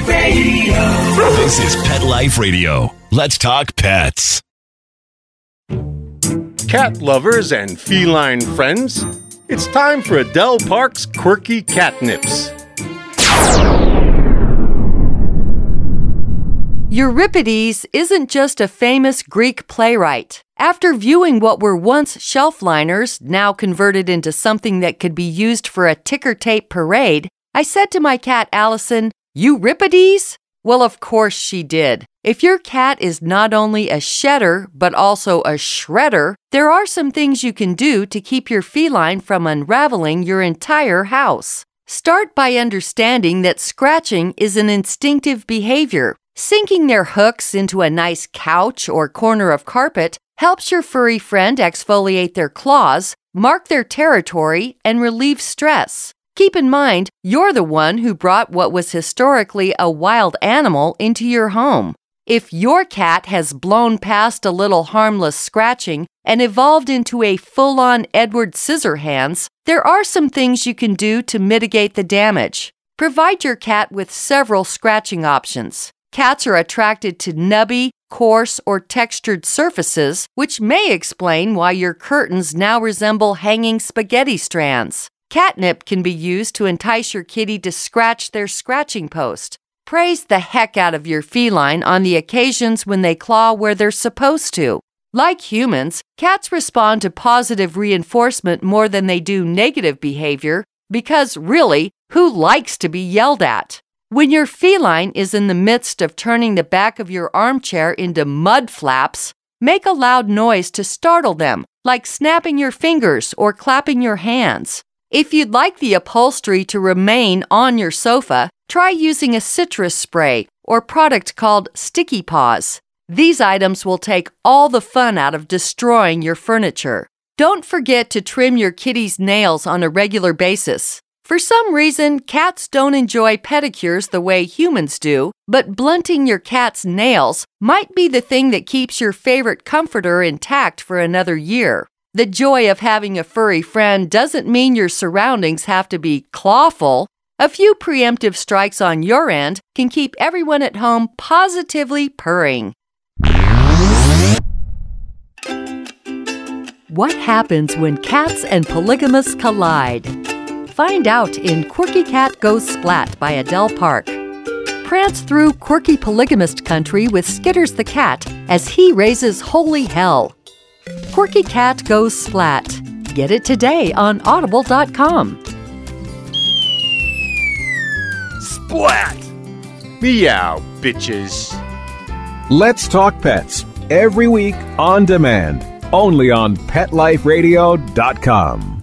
Radio. This is Pet Life Radio. Let's talk pets. Cat lovers and feline friends, it's time for Adele Park's Quirky Catnips. Euripides isn't just a famous Greek playwright. After viewing what were once shelf liners, now converted into something that could be used for a ticker tape parade, I said to my cat Allison, "Euripides?" Well, of course she did. If your cat is not only a shedder, but also a shredder, there are some things you can do to keep your feline from unraveling your entire house. Start by understanding that scratching is an instinctive behavior. Sinking their hooks into a nice couch or corner of carpet helps your furry friend exfoliate their claws, mark their territory, and relieve stress. Keep in mind, you're the one who brought what was historically a wild animal into your home. If your cat has blown past a little harmless scratching and evolved into a full-on Edward Scissorhands, there are some things you can do to mitigate the damage. Provide your cat with several scratching options. Cats are attracted to nubby, coarse, or textured surfaces, which may explain why your curtains now resemble hanging spaghetti strands. Catnip can be used to entice your kitty to scratch their scratching post. Praise the heck out of your feline on the occasions when they claw where they're supposed to. Like humans, cats respond to positive reinforcement more than they do negative behavior because, really, who likes to be yelled at? When your feline is in the midst of turning the back of your armchair into mud flaps, make a loud noise to startle them, like snapping your fingers or clapping your hands. If you'd like the upholstery to remain on your sofa, try using a citrus spray or product called Sticky Paws. These items will take all the fun out of destroying your furniture. Don't forget to trim your kitty's nails on a regular basis. For some reason, cats don't enjoy pedicures the way humans do, but blunting your cat's nails might be the thing that keeps your favorite comforter intact for another year. The joy of having a furry friend doesn't mean your surroundings have to be clawful. A few preemptive strikes on your end can keep everyone at home positively purring. What happens when cats and polygamists collide? Find out in Quirky Cat Goes Splat by Adele Park. Prance through quirky polygamist country with Skitters the cat as he raises holy hell. Quirky Cat Goes Splat. Get it today on audible.com. Splat! Meow, bitches. Let's Talk Pets, every week on demand, only on PetLifeRadio.com.